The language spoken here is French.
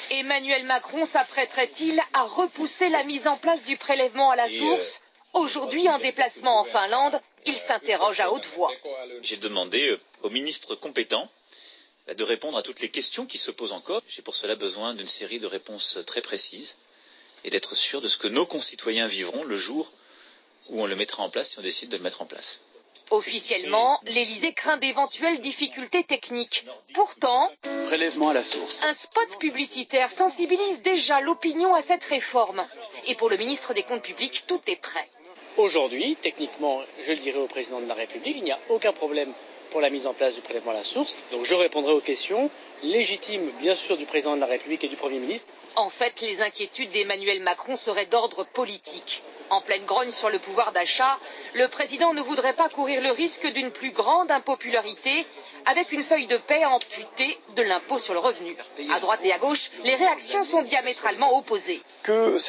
Emmanuel Macron s'apprêterait-il à repousser la mise en place du prélèvement à la source? Aujourd'hui, en déplacement en Finlande, il s'interroge à haute voix. J'ai demandé au ministre compétent de répondre à toutes les questions qui se posent encore. J'ai pour cela besoin d'une série de réponses très précises et d'être sûr de ce que nos concitoyens vivront le jour où on le mettra en place, si on décide de le mettre en place. Officiellement, l'Élysée craint d'éventuelles difficultés techniques. Pourtant, prélèvement à la source. Un spot publicitaire sensibilise déjà l'opinion à cette réforme. Et pour le ministre des Comptes publics, tout est prêt. Aujourd'hui, techniquement, je le dirai au président de la République, il n'y a aucun problème pour la mise en place du prélèvement à la source. Donc je répondrai aux questions légitimes, bien sûr, du président de la République et du Premier ministre. En fait, les inquiétudes d'Emmanuel Macron seraient d'ordre politique. En pleine grogne sur le pouvoir d'achat, le président ne voudrait pas courir le risque d'une plus grande impopularité avec une feuille de paie amputée de l'impôt sur le revenu. À droite et à gauche, les réactions sont diamétralement opposées.